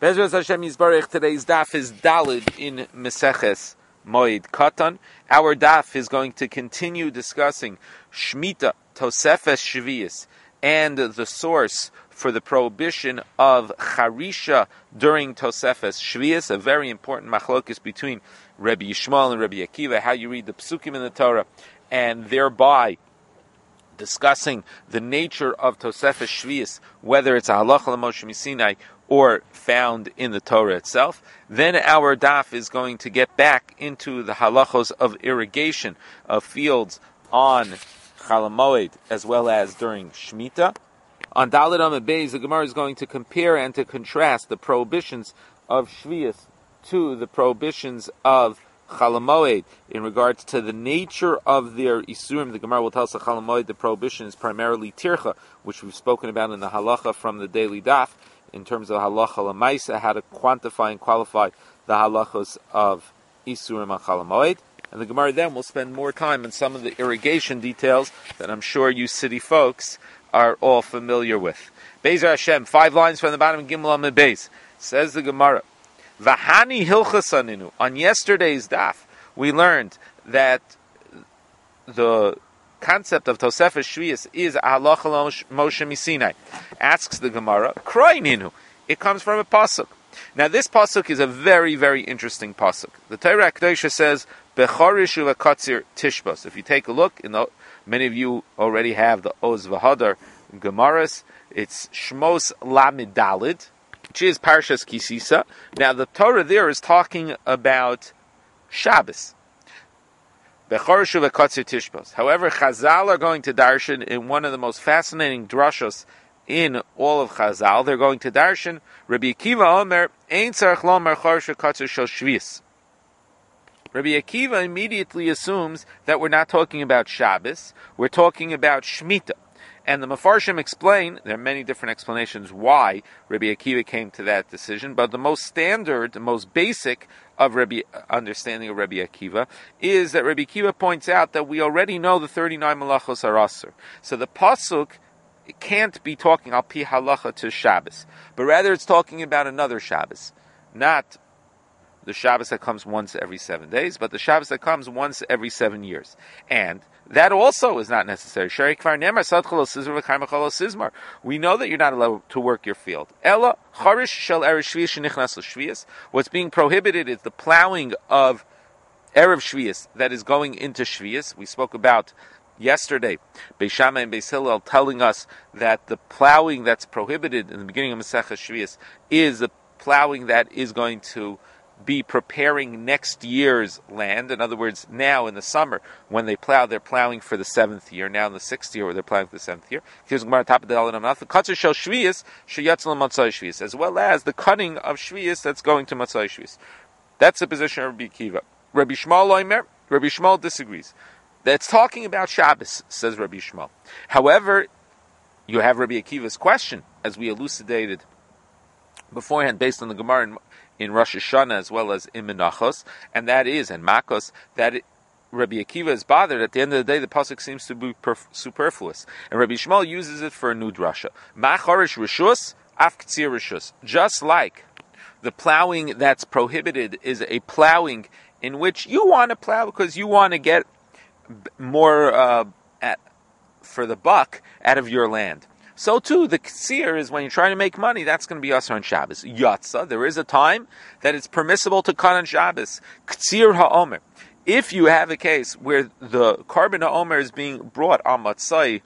Bezras Hashem Yisbarech, today's daf is Dalid in Meseches Moed Katan. Our daf is going to continue discussing Shemitah, Tosefes Shvius, and the source for the prohibition of Charisha during Tosefes Shvius, a very important machlokes between Rabbi Yishmael and Rabbi Akiva, how you read the Psukim in the Torah, and thereby discussing the nature of Tosefes Shvius, whether it's a halacha l'Moshe Sinai or found in the Torah itself. Then our daf is going to get back into the halachos of irrigation of fields on Chol Hamoed as well as during Shemitah. On Daled Amud Beis, the Gemara is going to compare and to contrast the prohibitions of Shvius to the prohibitions of Chol Hamoed in regards to the nature of their isurim. The Gemara will tell us that Chol Hamoed, the prohibition is primarily tircha, which we've spoken about in the halacha from the daily daf, in terms of halacha l'maisa, how to quantify and qualify the halachos of isurim on Chol Hamoed. And the Gemara then will spend more time on some of the irrigation details that I'm sure you city folks are all familiar with. Be'ezer Hashem, 5 lines from the bottom of Gimel Amud Beis. Says the Gemara, V'hani hilchasaninu. On yesterday's daf, we learned that the concept of Tosefes Shvius is halacha l'Moshe Sinai. Asks the Gemara, Kroininu. It comes from a pasuk. Now this pasuk is a very, very interesting pasuk. The Torah Kedosha says, Bechorish u'v'katzir tishbos. If you take a look, many of you already have the Oz V'Hadar Gemaras. It's Shmos Lamed Dalid, which is Parshas Kisisa. Now the Torah there is talking about Shabbos. Bechorish u'v'katzir tishbos. However, Chazal are going to darshan in one of the most fascinating drashos in all of Chazal. They're going to darshan Rabbi Akiva Omer Ein tzarich lomer chorish u'v'katzir shel Shvius. Rabbi Akiva immediately assumes that we're not talking about Shabbos, we're talking about Shemitah. And the Mefarshim explain, there are many different explanations why Rabbi Akiva came to that decision, but the most standard, the most basic of understanding of Rabbi Akiva is that Rabbi Akiva points out that we already know the 39 malachos are asur. So the pasuk can't be talking al pi halacha to Shabbos, but rather it's talking about another Shabbos, not the Shabbos that comes once every 7 days, but the Shabbos that comes once every 7 years. And that also is not necessary. We know that you're not allowed to work your field. What's being prohibited is the plowing of Erev Shvius that is going into Shvius. We spoke about yesterday, Beis Shammai and Beis Hillel telling us that the plowing that's prohibited in the beginning of Masechah Shvius is the plowing that is going to be preparing next year's land. In other words, now in the summer, when they plow, they're plowing for the 7th year. Now in the 6th year, where they're plowing for the 7th year. Here's Gemara top of the Katzir shel Shvius sheyatzal Matzai Shvius, as well as the cutting of Shvius that's going to Matzai Shvius. That's the position of Rabbi Akiva. Rabbi Yishmael disagrees. That's talking about Shabbos, says Rabbi Yishmael. However, you have Rabbi Akiva's question, as we elucidated beforehand, based on the Gemara in Rosh Hashanah as well as in Menachos, and that is, and Makos, that Rabbi Akiva is bothered. At the end of the day, the pasuk seems to be superfluous. And Rabbi Yishmael uses it for a new drasha. Machorish rishus, af ktsir rishus. Just like the plowing that's prohibited is a plowing in which you want to plow because you want to get more for the buck out of your land. So too, the ksir is when you're trying to make money, that's going to be asur on Shabbos. Yatsa, there is a time that it's permissible to cut on Shabbos. Ksir ha'omer. If you have a case where the carbon ha'omer is being brought on Matzai,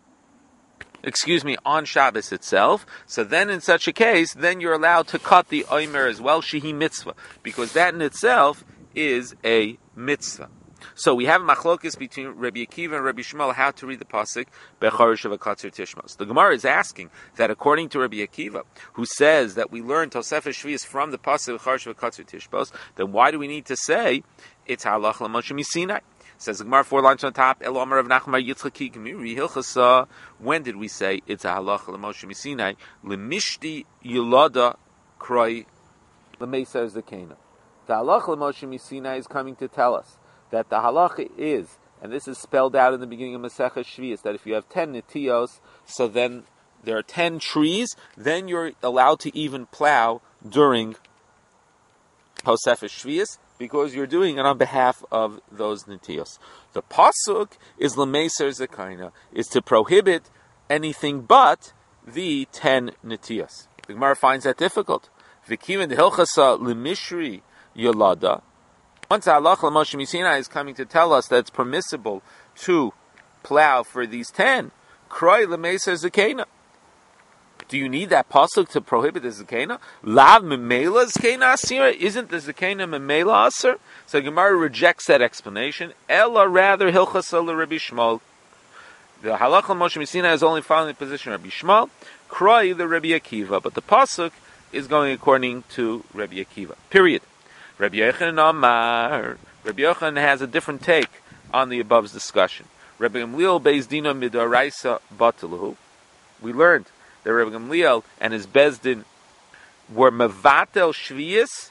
on Shabbos itself, so then in such a case, then you're allowed to cut the omer as well, shehi mitzvah, because that in itself is a mitzvah. So we have machlokes between Rabbi Akiva and Rabbi Yishmael how to read the pasuk Bechorish u'v'katzir tishbos. The Gemara is asking that according to Rabbi Akiva, who says that we learn Tosefes Shvius from the pasuk Bechorish u'v'katzir tishbos, then why do we need to say it's halacha l'Moshe Sinai? Says the Gemara 4 lines on top. El Omer of Nachman Yitzchaki Gemiri Hilchasa. When did we say it's a halacha l'Moshe Sinai? Lemishti Yilada Kroi Lemesa Zakena. The halacha l'Moshe Sinai is coming to tell us that the halacha is, and this is spelled out in the beginning of Masechah Shvius, that if you have 10 netios, so then there are 10 trees, then you're allowed to even plow during Tosefes Shvius, because you're doing it on behalf of those Nitiyos. The Pasuk is L'Meiser Zekaina, is to prohibit anything but the 10 Nitiyos. The Gemara finds that difficult. V'kiven Hilchasa L'Mishri Yolada. Once Halacha L'Moshe Misinai is coming to tell us that it's permissible to plow for these 10, Kroi L'Meiser Zekaina. Do you need that pasuk to prohibit the zakena? Lav memela zakena asira? Isn't the zakena memela asir? So Gemara rejects that explanation. Ella rather hilchasa Rabbi Shmuel. The halacha Moshe Messina is only following the position of Rabbi Shmuel. Kroi the Rabbi Akiva, but the pasuk is going according to Rabbi Akiva. Period. Rabbi Yochanan Amar. Rabbi Yochanan has a different take on the above's discussion. Rabbi Gamliel beis dina midaraisa bataluhu. We learned that Rabbi Gamliel and his Bezdin were mevatel shviyas,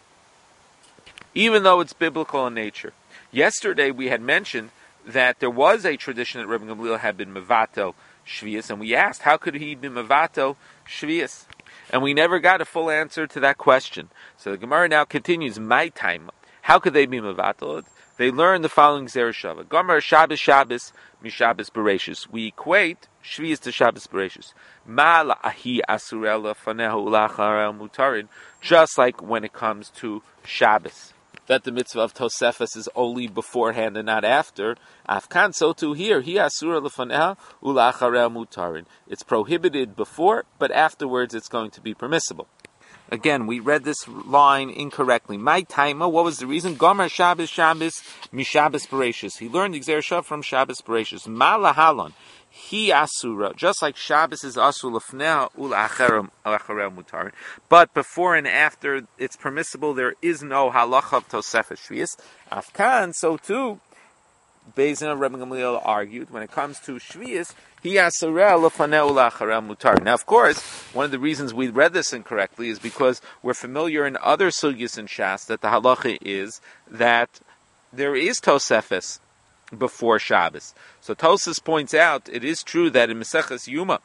even though it's biblical in nature. Yesterday we had mentioned that there was a tradition that Rabbi Gamliel had been mevatel shviyas, and we asked, how could he be mevatel shviyas? And we never got a full answer to that question. So the Gemara now continues, my time. How could they be mevatel? They learn the following Zereshava. Gomer Shabbos Shabbos Mishabbos Bereshis. We equate Shvius to Shabbos Bereshis. Ma la'ahi asurela fanehu ulacharel mutarin. Just like when it comes to Shabbos, that the mitzvah of Tosefes is only beforehand and not after. Afkan, so too here. Hi asura lefaneha ulacharel mutarin. It's prohibited before, but afterwards it's going to be permissible. Again, we read this line incorrectly. My taima, what was the reason? Gomer Shabbos Shabbos Mishabbos Bereshis. He learned Xer from Shabbos Bereshis. Ma lahalon. He asura, just like Shabbos is asul lefnei ul acharem mutarin, but before and after it's permissible. There is no halacha of Tosefes Shvius. Afkan, so too, Beis Din of Rabbi Gamliel argued when it comes to Shvius, he asura lefnei ul acharem mutarin. Now, of course, one of the reasons we read this incorrectly is because we're familiar in other sugyas in Shas that the halacha is that there is Tosefes before Shabbos. So Tosas points out, it is true that in Meseches Yuma,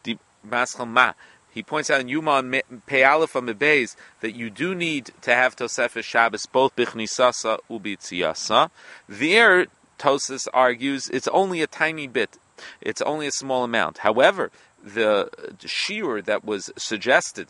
he points out in Yuma on Pei Aleph Beis that you do need to have Tosefes Shabbos both Bichnisasa Ubitziasa. There, Tosas argues it's only a tiny bit. It's only a small amount. However, the shiur that was suggested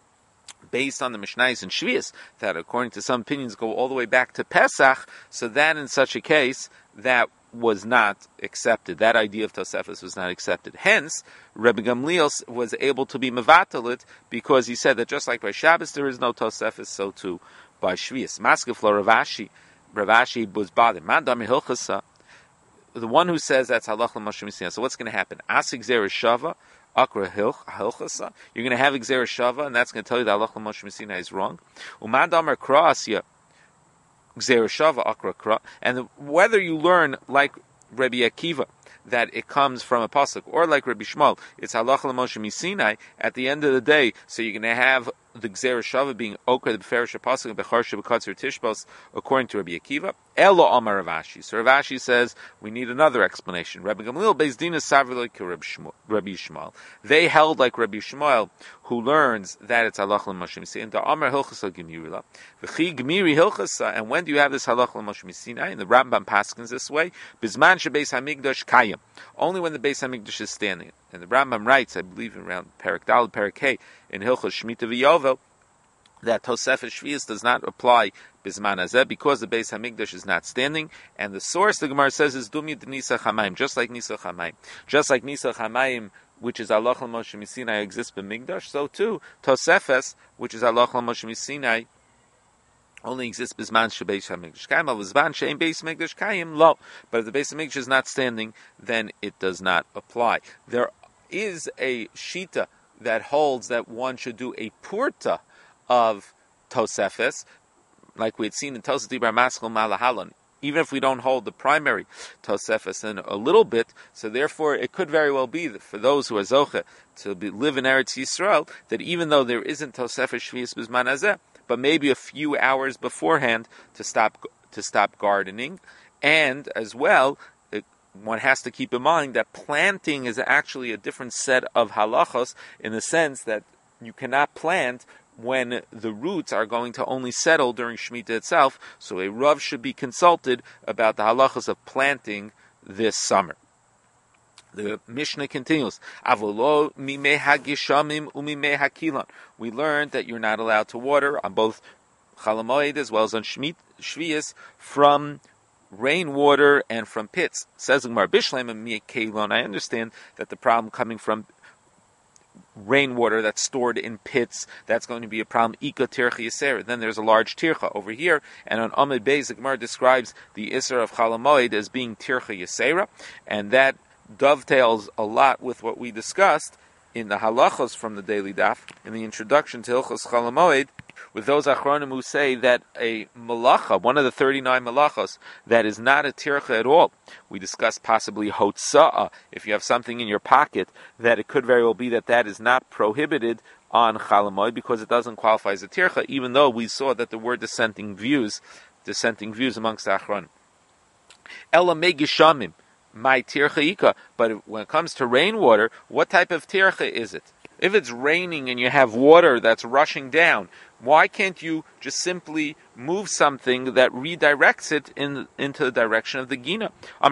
based on the Mishnayos and Shvius, that according to some opinions go all the way back to Pesach, so that in such a case, that was not accepted. That idea of Tosefes was not accepted. Hence, Rabbi Gamliel was able to be mevatalit because he said that just like by Shabbos there is no Tosefes, so too by Shvius. Maskeflo Ravashi was bothered. Mandam Hilchasa, the one who says that's halach l'Moshe Messina. So what's going to happen? Asik Zereshava. Akra Hilchasa. You're going to have Xer Shava, and that's going to tell you that halach l'Moshe Messina is wrong. Umadamar Kra'asya Xer Shava Akra Kra. And whether you learn like Rabbi Akiva that it comes from a pasuk, or like Rabbi Shmuel, it's halach l'Moshe Messina. At the end of the day, so you're going to have the Xer Shava being Okra the Beferish pasuk Bechar Shebekatzer Tishbos, according to Rabbi Akiva. Elo Amar Ravashi. So Ravashi says we need another explanation. Rabbi Gamliel Beis Din Savrlik Rabbi Shmuel. They held like Rabbi Shmuel, who learns that it's halach l'Moshe Messina. And the Amar Hilchasa Gemirila, v'chi Gemiri Hilchasa. And when do you have this halach l'Moshe Messina? And the Rambam paskins this way: Bizman shebeis Hamikdash Kayim. Only when the Beis Hamikdash is standing. And the Rambam writes, I believe around Perek Dal, Perek Hey, in Hilchas Shemitah v'Yovel, that Tosefes Shvius does not apply Bizman Hazeh because the Beis Hamikdash is not standing. And the source, the Gemara says, is Dumi Nisach Hamayim, just like Nisach Hamayim. Just like Nisach Hamayim, which is halach l'Moshe Messina, exists b'Mikdash, so too Tosefes, which is halach l'Moshe Messina, only exists Bizman shebeis Hamikdash Kayim. Bizman she'ein beis Hamikdash Kayim lo. But if the Beis Hamikdash is not standing, then it does not apply. There is a shita that holds that one should do a purta of Tosefes, like we had seen in Tosefes Dibar Maskal Malahalon, even if we don't hold the primary Tosefes in a little bit. So therefore, it could very well be that for those who are Zoche to live in Eretz Yisrael, that even though there isn't Tosefes Shvius Bizman Hazeh, but maybe a few hours beforehand to stop gardening, and as well, one has to keep in mind that planting is actually a different set of halachos in the sense that you cannot plant when the roots are going to only settle during Shemitah itself. So a Rav should be consulted about the halachas of planting this summer. The Mishnah continues, Avolo mimei hagishamim umimei hakilon. We learned that you're not allowed to water on both Chol Hamoed as well as on Shvius from rainwater and from pits. Says the Gemara, Bishleim mimei kelon. I understand that the problem coming from rainwater that's stored in pits, that's going to be a problem. Ika tircha yisera. Then there's a large tircha over here, and on Amud Beis, the Gemara describes the Isser of Chol Hamoed as being tircha yisera, and that dovetails a lot with what we discussed in the halachos from the daily daf, in the introduction to Hilchos Chol Hamoed, with those achronim who say that a malacha, one of the 39 malachos, that is not a tircha at all. We discussed possibly hotza'ah, if you have something in your pocket, that it could very well be that that is not prohibited on Chol Hamoed because it doesn't qualify as a tircha, even though we saw that there were dissenting views amongst the achronim. Ela megishamim, my tircha ika. But when it comes to rainwater, what type of tircha is it? If it's raining and you have water that's rushing down, why can't you just simply move something that redirects it into the direction of the gina?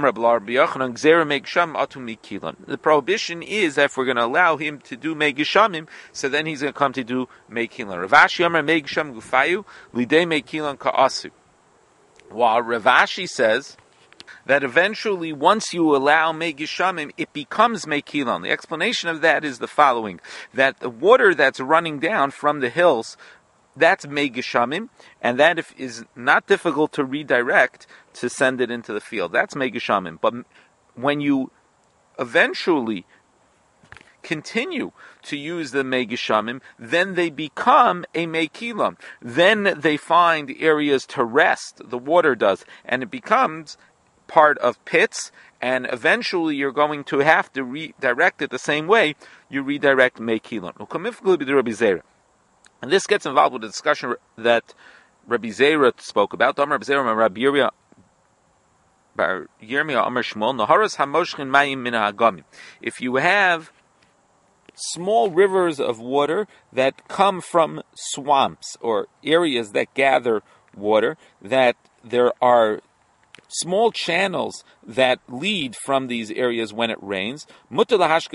The prohibition is that if we're going to allow him to do megishamim, so then he's going to come to do mekilan. Rav Ashi Amar megisham gufayu lidei mekilan ka'asu. While Rav Ashi says that eventually, once you allow megishamim, it becomes mekilon. The explanation of that is the following: that the water that's running down from the hills, that's megishamim, and that is not difficult to redirect to send it into the field. That's megishamim. But when you eventually continue to use the megishamim, then they become a mekilon. Then they find areas to rest. The water does, and it becomes part of pits, and eventually you're going to have to redirect it the same way you redirect meikilon. And this gets involved with the discussion that Rabbi Zera spoke about. Rabbi Yirmiyah Amar Shmuel, Naharos hamoshchin mayim min ha'agamim. If you have small rivers of water that come from swamps or areas that gather water, that there are small channels that lead from these areas when it rains, you're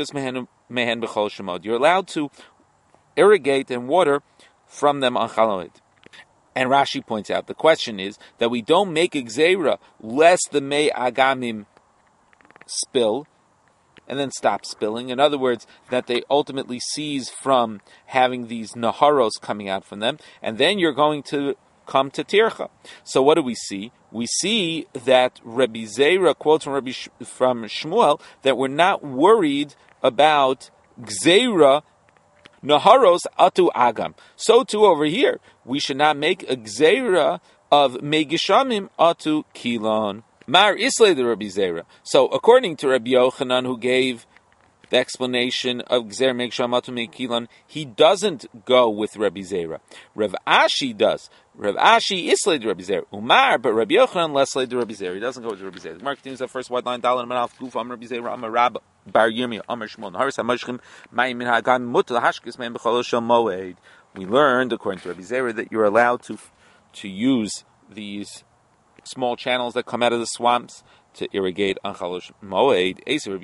allowed to irrigate and water from them on Chol Hamoed. And Rashi points out, the question is that we don't make a gzeira lest the mei agamim spill and then stop spilling. In other words, that they ultimately cease from having these naharos coming out from them, and then you're going to come to tircha. So what do we see? We see that Rabbi Zera quotes from Shmuel that we're not worried about gzeira naharos atu agam. So too over here, we should not make a gzeira of megishamim atu kilon. Mar islay the Rabbi Zera. So according to Rabbi Yochanan, who gave the explanation of gzer megisham atu mekilon, he doesn't go with Rabbi Zera. Rav Ashi does. Rav Ashi islay the Rabbi Zera. Umar, but Rabbi Yochanan leslay the Rabbi Zera. He doesn't go with Rabbi Zera. The Mark continues that first white line, Dalan Manaf Guf Amar Rabbi Zera Amar Rab Bar Yirmiyah Amar Shmuel Naharis HaMoshchim Mayim Min Ha'agam Mutal Hashkes Me'em B'Chol Shel Moed. We learned, according to Rabbi Zera, that you're allowed to use these small channels that come out of the swamps to irrigate on Chol Moed.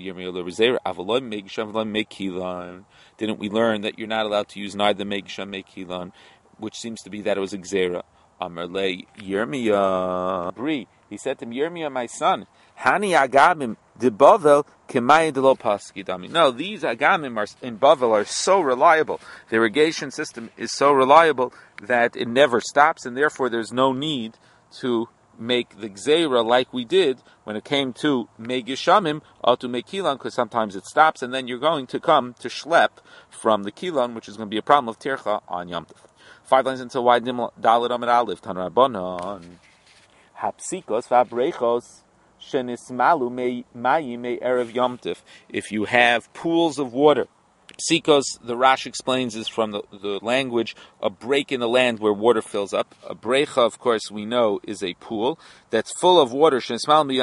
Didn't we learn that you're not allowed to use neither Megisham Mekilon, which seems to be that it was a Gzeira? Amarle Yirmiyah Bri. He said to him, Yirmiyah, my son, Hani Agamim de Bavel Kemay de lo Paskidami. No, these Agamim in Bavel are so reliable. The irrigation system is so reliable that it never stops, and therefore there's no need to make the gzeira like we did when it came to megishamim or to mekilan, because sometimes it stops, and then you're going to come to shlep from the kilan, which is going to be a problem of tircha on Yom Tov. 5 lines into wide dalet amid aleph tanrabanon hapsikos v'abrechos shenismalu mayim erev Yom Tov. If you have pools of water Psikos, the Rashi explains, is from the language, a break in the land where water fills up. A brecha, of course, we know, is a pool that's full of water. You're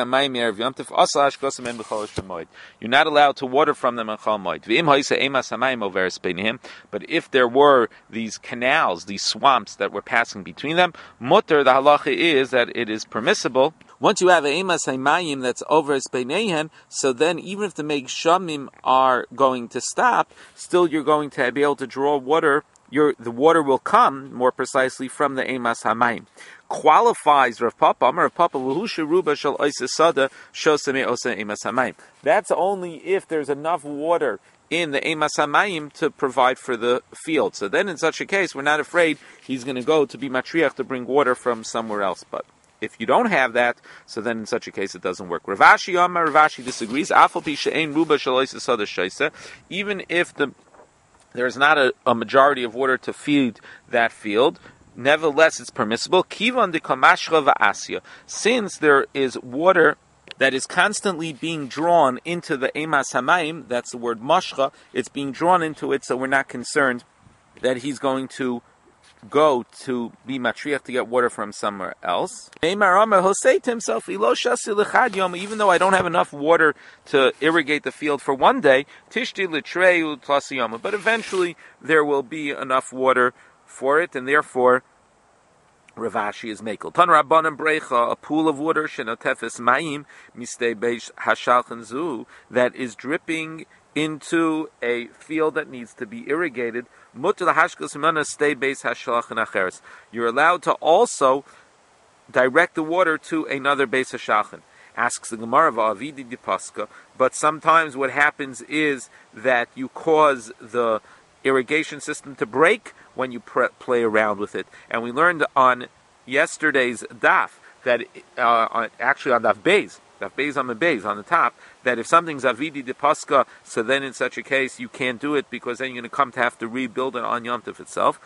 not allowed to water from them on Chol Moed. But if there were these canals, these swamps that were passing between them, mutter, the halacha is that it is permissible. Once you have Emas Haymayim that's over Espeinehem, so then even if the Meg Shamim are going to stop, still you're going to be able to draw water. The water will come, more precisely, from the Emas Haymayim. Qualifies Rav Papa, Rav Papa, Ruba Shal Oisasada Shosame Osa Emas Haymayim. That's only if there's enough water in the Emas Haymayim to provide for the field. So then in such a case, we're not afraid he's going to go to be Matriach to bring water from somewhere else. But if you don't have that, so then in such a case it doesn't work. Ravashi disagrees. Even if there's not a majority of water to feed that field, nevertheless it's permissible. Since there is water that is constantly being drawn into the Emas Haymayim, that's the word mashcha, it's being drawn into it, so we're not concerned that he's going to go to be matriach to get water from somewhere else. He'll say to himself, even though I don't have enough water to irrigate the field for one day, but eventually there will be enough water for it, and therefore Ravashi is mekel. Tan Rabbanan brecha, a pool of water, shenotefes mayim mistei beish hashalchen zu, that is dripping into a field that needs to be irrigated. You're allowed to also direct the water to another Beis Hashachin. Asks the Gemara, Va'avidi di Paska, but sometimes what happens is that you cause the irrigation system to break when you play around with it. And we learned on yesterday's daf that, actually on daf Beis on the top, that if something's avidi de paska, so then in such a case you can't do it because then you're going to come to have to rebuild it on Yom Tov itself.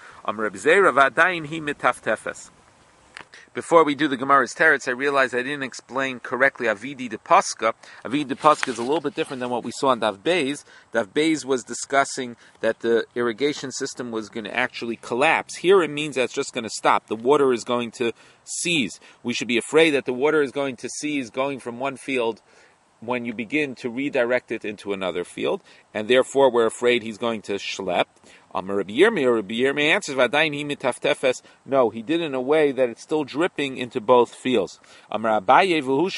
Before we do the Gemara's teretz, I realized I didn't explain correctly avidi de paska. Avidi de paska is a little bit different than what we saw in Daf Beis. Daf Beis was discussing that the irrigation system was going to actually collapse. Here it means that it's just going to stop. The water is going to cease. We should be afraid that the water is going to cease going from one field when you begin to redirect it into another field, and therefore we're afraid he's going to schlep. Rabbi Yirmiyah answers, no, he did in a way that it's still dripping into both fields. But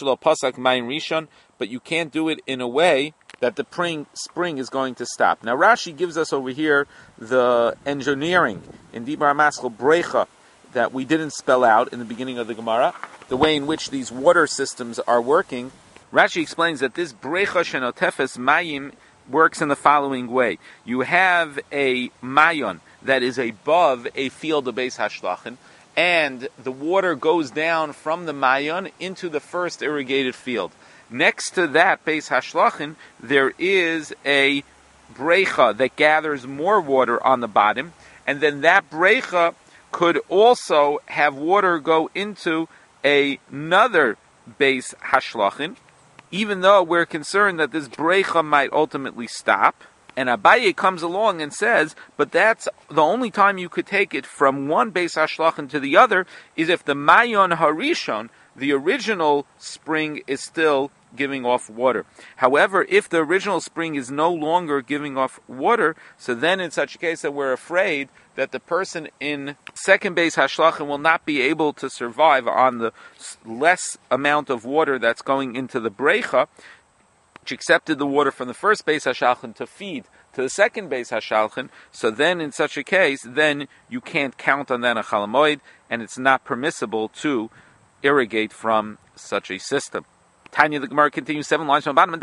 you can't do it in a way that the spring is going to stop. Now Rashi gives us over here the engineering in Dibar Maskal Brecha that we didn't spell out in the beginning of the Gemara, the way in which these water systems are working. Rashi explains that this Brecha Shenotefes Mayim works in the following way. You have a mayon that is above a field of Beis Hashlachin, and the water goes down from the mayon into the first irrigated field. Next to that Beis Hashlachin, there is a brecha that gathers more water on the bottom, and then that brecha could also have water go into another Beis Hashlachin, even though we're concerned that this brecha might ultimately stop. And Abaye comes along and says, but that's the only time you could take it from one Beis Hashlachin to the other is if the Mayon Harishon, the original spring, is still giving off water. However, if the original spring is no longer giving off water, so then in such a case that we're afraid that the person in second Beis Hashlachin will not be able to survive on the less amount of water that's going into the brecha, which accepted the water from the first Beis Hashlachin to feed to the second Beis Hashlachin. So then in such a case, then you can't count on that a Chol Hamoed, and it's not permissible to irrigate from such a system. Tanya, the Gemara continues 7 lines from bottom.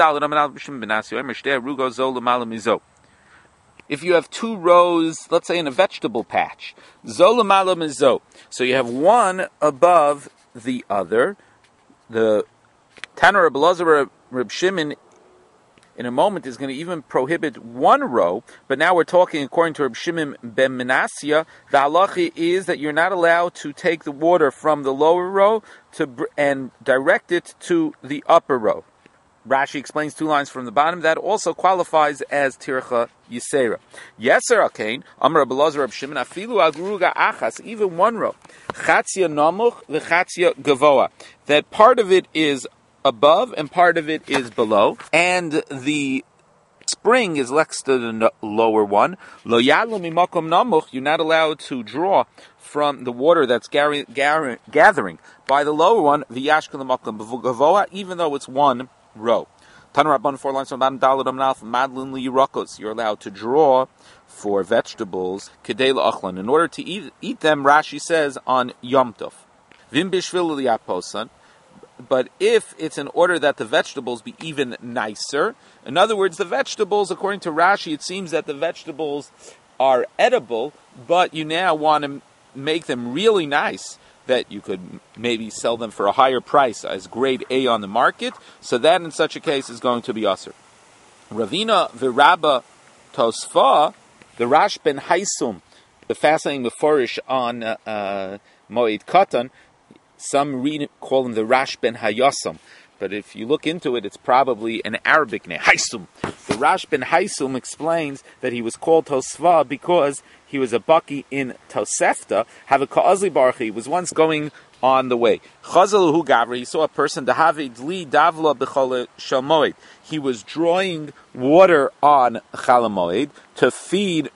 If you have 2 rows, let's say in a vegetable patch, so you have one above the other. The Tanur Reb Elazar Reb Shimon in a moment is going to even prohibit one row, but now we're talking according to Reb Shimon ben Menasya, the halacha is that you're not allowed to take the water from the lower row and direct it to the upper row. Rashi explains 2 lines from the bottom. That also qualifies as tircha yisera. Yeser alkein, Amar Rabbi Elazar Reb Shimon, afilu agruga achas, even one row, chatzia namuch v'chatzia gavoa. That part of it is above and part of it is below, and the spring is next to the lower one. Lo yadlu mimakom namuch, you're not allowed to draw from the water that's gathering by the lower one, v'yashkel mimakom gavoa, even though it's one row. Tanu Rabban 4 lines from bottom, Daled Amnalf, Madlin Liyurakos. You're allowed to draw for vegetables, Kedei La'achlan. In order to eat them, Rashi says on Yom Tov. Vim Bishvil Liyaposan. But if it's in order that the vegetables be even nicer, in other words, the vegetables, according to Rashi, it seems that the vegetables are edible, but you now want to make them really nice, that you could maybe sell them for a higher price as grade A on the market, so that in such a case is going to be usher. Ravina v'Rabba Tosfa, the Rash ben Haisum, the fascinating Meforish on Moed Katan, some call him the Rash ben Hayasam, but if you look into it, it's probably an Arabic name, Haisum. The Rash ben Haisum explains that he was called Tosfa because he was a baki in Tosefta. Havika Azli Barchi was once going on the way. Chazaluhu Gavri, he saw a person, Dahavi Davla B'chol Shalmoid. He was drawing water on Chalamoid to feed,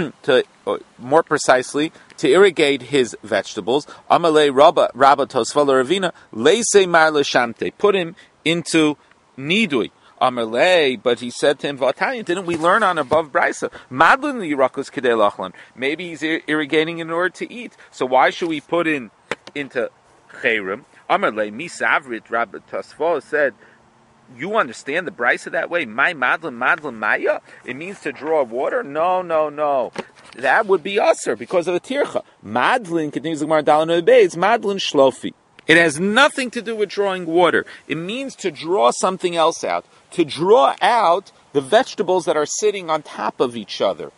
more precisely, to irrigate his vegetables. Amalei Rabba Tosfa Ravina, Leise Mar L'Shamte, put him into Nidui. Amalei, but he said to him, Vatanya, didn't we learn on above Brisa? Madlin Yirakos Kedei Lachlan. Maybe he's irrigating in order to eat. So why should we put into Chayrim? Amalei, Misavrit, Rabbi Tosfo said, you understand the Brisa that way? My Madlin Maya? It means to draw water? No. That would be usher because of the tircha. Madlin, continues the Gemara Dalan Beis, Madlin Shlofi. It has nothing to do with drawing water. It means to draw something else out. To draw out the vegetables that are sitting on top of each other.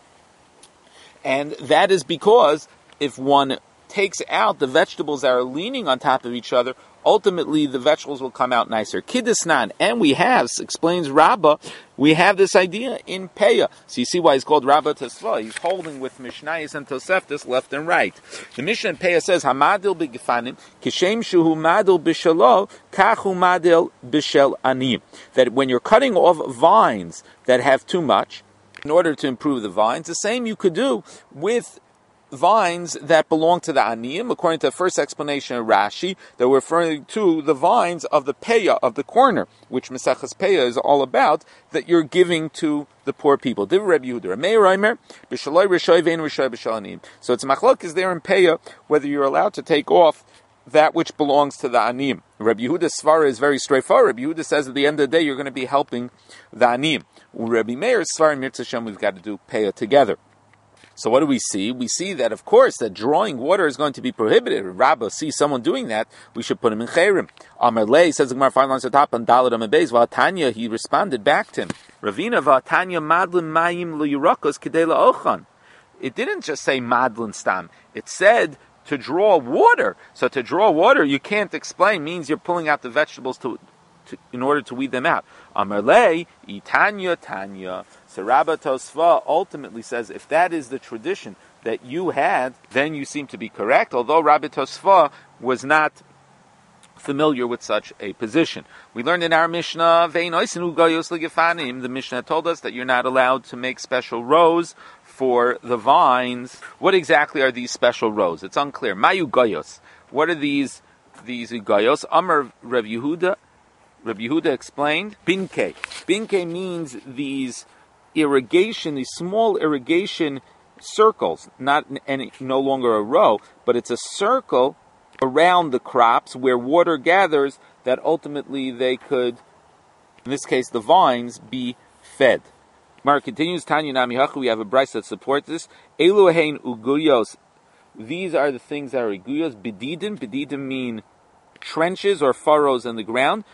And that is because if one takes out the vegetables that are leaning on top of each other, ultimately the vegetables will come out nicer. Kiddusnan, and we have, explains Rabbah, we have this idea in Peah. So you see why he's called Rabbah Tesva. He's holding with Mishnayos and Toseftas left and right. The Mishnah in Peah says, Hamadil b'gefanim, kishem shuhu madil b'shalo, kachu madil b'shel anim. That when you're cutting off vines that have too much, in order to improve the vines, the same you could do with vines that belong to the Aniyim, according to the first explanation of Rashi, that we're referring to the vines of the Peah, of the corner, which Maseches Peah is all about, that you're giving to the poor people. So it's machlok is there in Peah, whether you're allowed to take off that which belongs to the Aniyim. Rabbi Yehuda's svara is very straightforward. Rabbi Yehuda says at the end of the day, you're going to be helping the Aniyim. Rabbi Meir's svara, Mirza Shem, we've got to do Peah together. So what do we see? We see that, of course, that drawing water is going to be prohibited. If Rabbah sees someone doing that, we should put him in Chayrim. Amar Lei, says the Gemara 5 lines at the top, on Daled Amud Beis, V'atanya, he responded back to him, Ravina, V'atanya madlin mayim l'yirakos kedei la'ochan. It didn't just say madlin stam. It said to draw water. So to draw water, you can't explain, means you're pulling out the vegetables in order to weed them out. Amarlei, itanya tanya. So Rabba Tosfa ultimately says, if that is the tradition that you had, then you seem to be correct, although Rabba Tosfa was not familiar with such a position. We learned in our Mishnah, the Mishnah told us that you're not allowed to make special rows for the vines. What exactly are these special rows? It's unclear. Mayu goyos. What are these goyos? Amar Rav Yehuda. Rabbi Yehuda explained, Binke. Binke means these small irrigation circles, no longer a row, but it's a circle around the crops where water gathers that ultimately they could, in this case the vines, be fed. Mar continues, Tanya Namihachu, we have a brisa that supports this. Eluhain uguyos. These are the things that are uguyos. Bedidim mean trenches or furrows in the ground,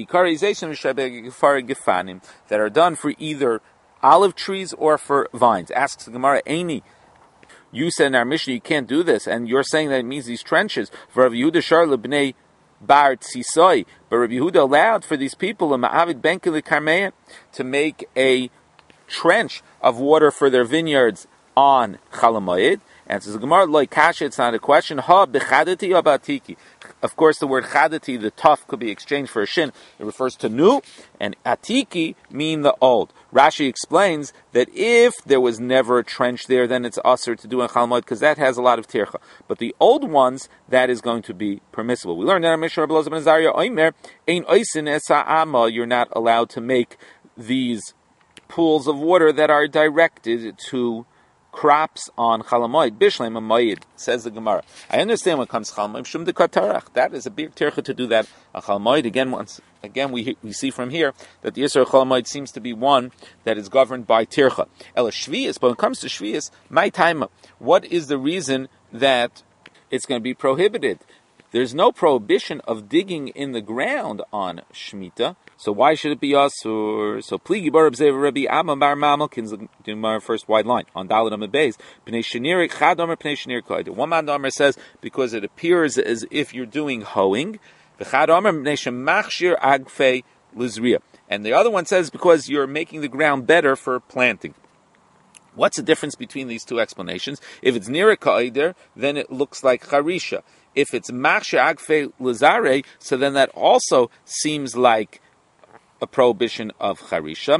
that are done for either olive trees or for vines. Asks the Gemara, Eini, you said in our Mishnah you can't do this, and you're saying that it means these trenches. For Rav Yehuda Shar lebnei bar tzisoi. But Rabbi Yehuda allowed for these people to make a trench of water for their vineyards on Chol Hamoed. And says the Gemara, like kasha, it's not a question. Ha b'chadati or b'atiki. Of course, the word chadati, the tough, could be exchanged for a shin. It refers to new, and atiki mean the old. Rashi explains that if there was never a trench there, then it's usher to do in Chol Hamoed, because that has a lot of tircha. But the old ones, that is going to be permissible. We learned that in Mishnah Rabbi Elazar ben Azariah, Oimer, ein oisin esa ama, you're not allowed to make these pools of water that are directed to crops on Chol Hamoed. Bishleim Hamoed, says the Gemara. I understand when it comes to Chol Hamoed, Shum Dekatarach. That is a big tircha to do that on Chol Hamoed. Again, we see from here that the Yisrael Chol Hamoed seems to be one that is governed by tircha. Ela Shvius, but when it comes to Shvius, my time, what is the reason that it's going to be prohibited? There's no prohibition of digging in the ground on Shemitah, so why should it be asur? So Pligi Bar Rabbi Rabbi Amma Bar Mamalkin, the first wide line on Daled Amud Beis. Pnei Shenirik Chad Omer Pnei Shenir Koid. One man Omer says because it appears as if you're doing hoeing. The Chad Omer Pnei Shemachshir Agfei Lizriya, and the other one says because you're making the ground better for planting. What's the difference between these two explanations? If it's near a kaider, then it looks like charisha. If it's machshir agfe lazare, so then that also seems like a prohibition of charisha.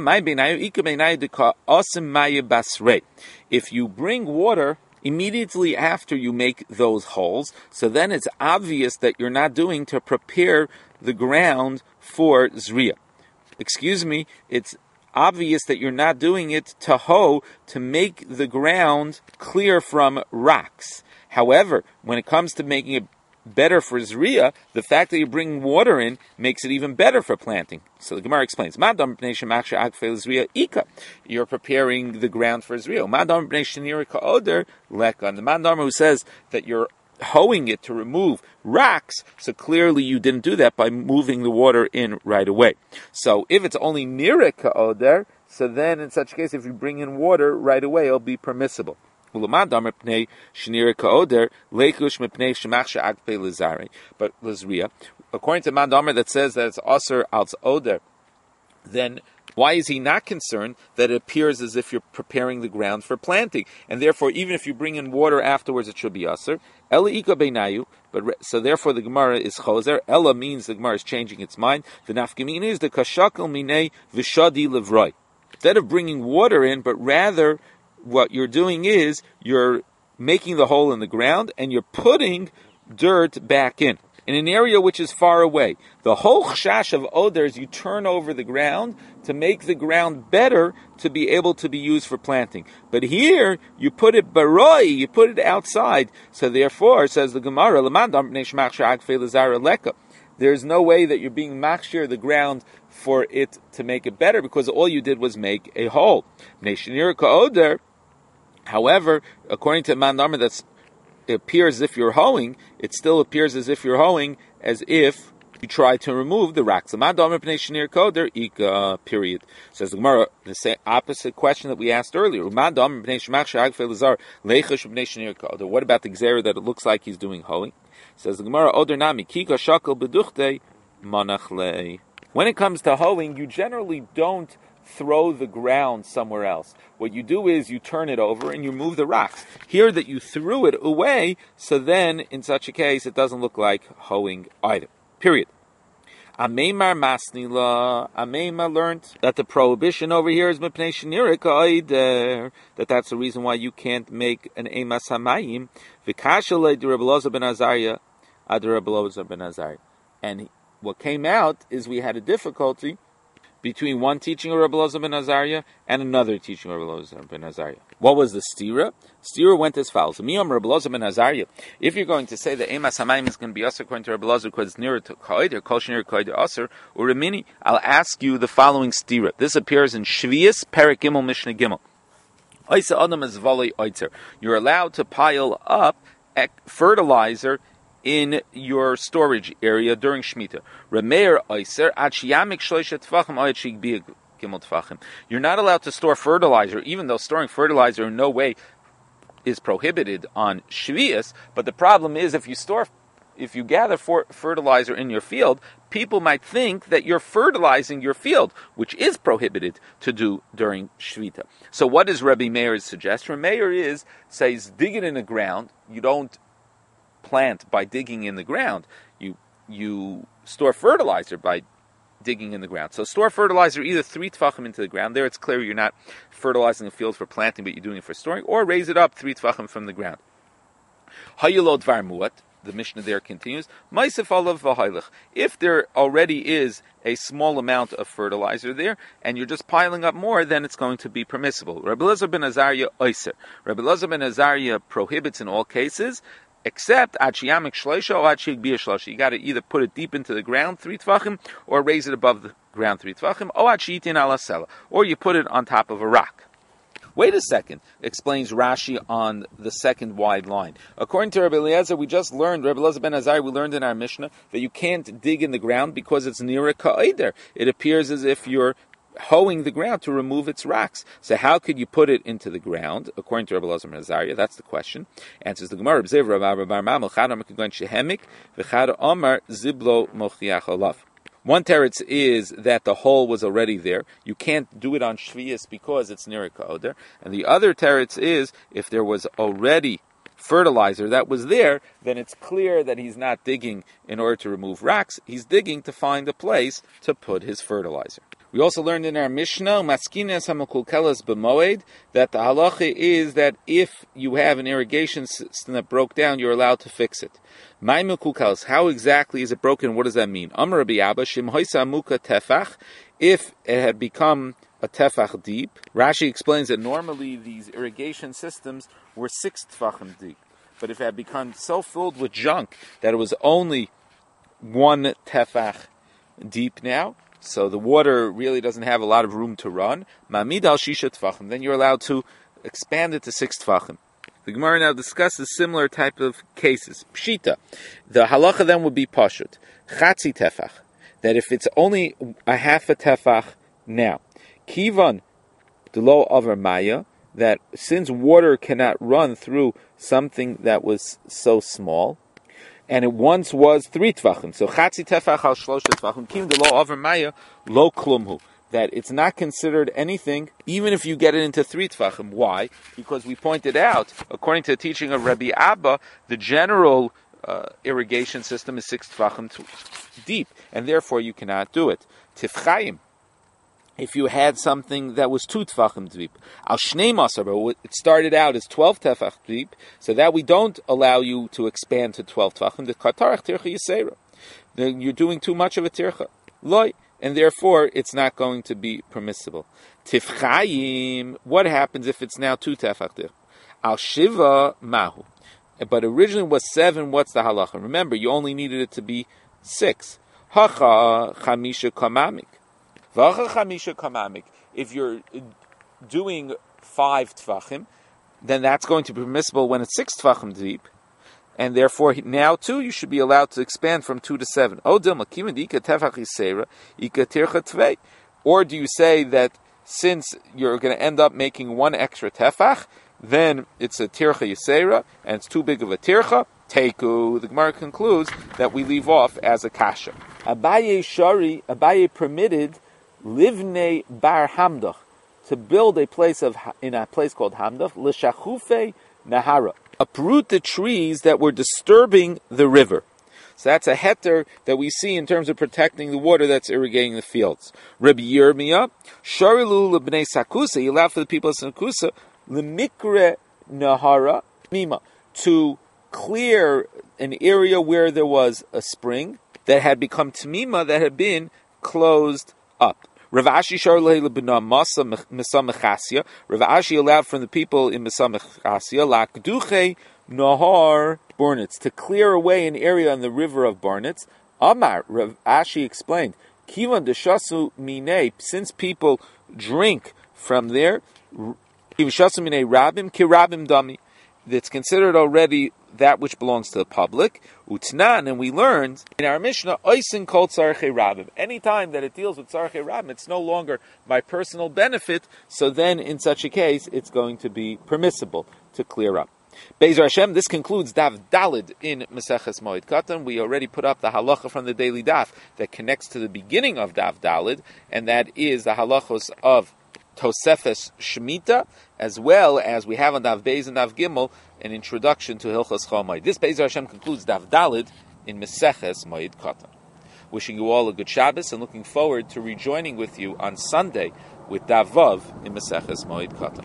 If you bring water immediately after you make those holes, so then it's obvious that you're not doing to prepare the ground for zriya. Excuse me, it's obvious that you're not doing it to hoe, to make the ground clear from rocks. However, when it comes to making it better for Zriya, the fact that you're bringing water in makes it even better for planting. So the Gemara explains, you're preparing the ground for Zriya. And the Mandamar who says that you're hoeing it to remove rocks, so clearly you didn't do that by moving the water in right away. So if it's only near a ka'oder, so then in such a case, if you bring in water right away, it'll be permissible. But according to Mandamar that says that it's aser als oder, then why is he not concerned that it appears as if you're preparing the ground for planting? And therefore, even if you bring in water afterwards, it should be aser. Ela ika beinayu, so therefore the Gemara is choser. Ela means the Gemara is changing its mind. The nafkamin is the kashakal minei v'shadi levroi. Instead of bringing water in, but rather what you're doing is you're making the hole in the ground and you're putting dirt back in an area which is far away. The whole chashash of oder is you turn over the ground to make the ground better to be able to be used for planting. But here, you put it baroi, you put it outside. So therefore, says the Gemara, there's no way that you're being machshir the ground for it to make it better, because all you did was make a hole. However, according to Mandamar, it appears as if you're hoeing, it still appears as if you're hoeing as if you try to remove the rocks. Period. Says the Gemara, the same opposite question that we asked earlier. What about the Gzera that it looks like he's doing hoeing? Says the Gemara, when it comes to hoeing, you generally don't throw the ground somewhere else. What you do is you turn it over and you move the rocks. Here that you threw it away, so then in such a case it doesn't look like hoeing either. Period. Ameimar Masnila, Ameimar learned that the prohibition over here is mipnei shenirik aider, that's the reason why you can't make an emas hamayim. V'kashalei de Rabbi Elazar ben Azariah, ad Rabbi Elazar ben Azariah. And what came out is we had a difficulty between one teaching of Rabbi Elazar ben Azariah and another teaching of Rabbi Elazar ben Azariah. What was the stira? Stira went as follows. Miyam Rabbi Elazar ben Azariah. If you're going to say that Emas Hamayim is going to be Aser according to Rabbi Elazar because it's nearer to Kaider, Kol Shenir Kaider Aser, or Remini, I'll ask you the following stira. This appears in Shvius, Perek Gimel, Mishnah Gimel. Oisa Adam is Vali Oitzer. You're allowed to pile up fertilizer in your storage area during Shemitah. Remeir Oiser, Achiyamik Shloishet Tvachim, Oyachik Bia Gimel Tvachim. You're not allowed to store fertilizer, even though storing fertilizer in no way is prohibited on Shvius, but the problem is if you store if you gather fertilizer in your field, people might think that you're fertilizing your field, which is prohibited to do during Shvita. So what does Rabbi Meir's suggestion? Rabbi Meir says, dig it in the ground. You don't plant by digging in the ground. You store fertilizer by digging in the ground. So store fertilizer either 3 tfachim into the ground. There it's clear you're not fertilizing the field for planting, but you're doing it for storing, or raise it up 3 tfachim from the ground. Hayulod var muat. The Mishnah there continues. If there already is a small amount of fertilizer there, and you're just piling up more, then it's going to be permissible. Rabbi Elazar ben Azariah oiser. Rabbi Elazar ben Azariah prohibits in all cases, except achiyamik shleisha or achiyik bia shleisha. You got to either put it deep into the ground 3 tfachim, or raise it above the ground 3 tfachim, or achiyitin ala sela, or you put it on top of a rock. Wait a second, explains Rashi on the second wide line. According to Rabbi Eliezer, we just learned, Rabbi Elazar ben Azariah, we learned in our Mishnah that you can't dig in the ground because it's near a ka'eder. It appears as if you're hoeing the ground to remove its rocks. So how could you put it into the ground? According to Rabbi Elazar ben Azariah, that's the question. Answers the Gemara, one teretz is that the hole was already there. You can't do it on Shvius because it's near a ka'oder. And the other teretz is, if there was already fertilizer that was there, then it's clear that he's not digging in order to remove rocks. He's digging to find a place to put his fertilizer. We also learned in our Mishnah, Maskinas HaMekulkelas B'moed, that the halacha is that if you have an irrigation system that broke down, you're allowed to fix it. My Mekulkelas, how exactly is it broken? What does that mean? Amar Rabbi Abba, Shim Hoisa Amuka Tefach, if it had become a tefach deep. Rashi explains that normally these irrigation systems were 6 tefachim deep. But if it had become so filled with junk that it was only 1 tefach deep now, so the water really doesn't have a lot of room to run, Mamid al Shisha tefachim, then you're allowed to expand it to 6 tefachim. The Gemara now discusses similar type of cases. Pshita, the halacha then would be pashut, chatzi tefach, that if it's only a half a tefach now, kivan delo over maya, that since water cannot run through something that was so small, and it once was 3 tvachim, so chatzi tefach al shlosh tvachim, kivan delo over maya lo klumhu, that it's not considered anything, even if you get it into 3 tvachim. Why? Because we pointed out, according to the teaching of Rabbi Abba, the general irrigation system is 6 tvachim deep, and therefore you cannot do it. Tifchaim, if you had something that was 2 tefachim deep, al shnei masar, but it started out as 12 tefach deep, so that we don't allow you to expand to 12 tefachim. The katarach tircha yisera, you're doing too much of a tircha, loy, and therefore it's not going to be permissible. Tifchaim, what happens if it's now 2 tefach deep? Al shiva mahu, but originally was 7. What's the halacha? Remember, you only needed it to be 6. Hacha chamisha kamamik. If you're doing 5 tefachim, then that's going to be permissible when it's 6 tefachim deep, and therefore now too you should be allowed to expand from 2 to 7. Or do you say that since you're going to end up making 1 extra tefach, then it's a tircha yisera, and it's too big of a tircha? Teiku. The Gemara concludes that we leave off as a kasha. Abaye permitted Livnei bar Hamdach, to build a place in a place called Hamdach, l'shachufe nahara, uproot the trees that were disturbing the river. So that's a heter that we see in terms of protecting the water that's irrigating the fields. Rabbi Yirmiyah, sharilu lebnei Sakusa, he allowed for the people of Sakusa, lemikre nahara mima, to clear an area where there was a spring that had become tamima, that had been closed up. Rav Ashi allowed from the people in Mesamechasya lakduche nahar Bornitz, to clear away an area on the river of Bornitz. Amar, Rav Ashi explained, Kivan deshasu mine, since people drink from there, deshasu mine rabim kirabim dami, that's considered already that which belongs to the public. Utnan, and we learned in our Mishnah, oisin kol tzarchei rabim. Anytime that it deals with tzarchei rabim, it's no longer my personal benefit, so then in such a case, it's going to be permissible to clear up. Be'ezer Hashem, this concludes Daf Dalid in Maseches Moed Katan. We already put up the halacha from the daily daf that connects to the beginning of Daf Dalid, and that is the halachos of Tosefes Shemitah, as well as we have on Daf Beis and Daf Gimel an introduction to Hilchos Chomoid. This Be'ezer Hashem concludes Daf Dalid in Maseches Moed Katan. Wishing you all a good Shabbos and looking forward to rejoining with you on Sunday with Daf Vav in Maseches Moed Katan.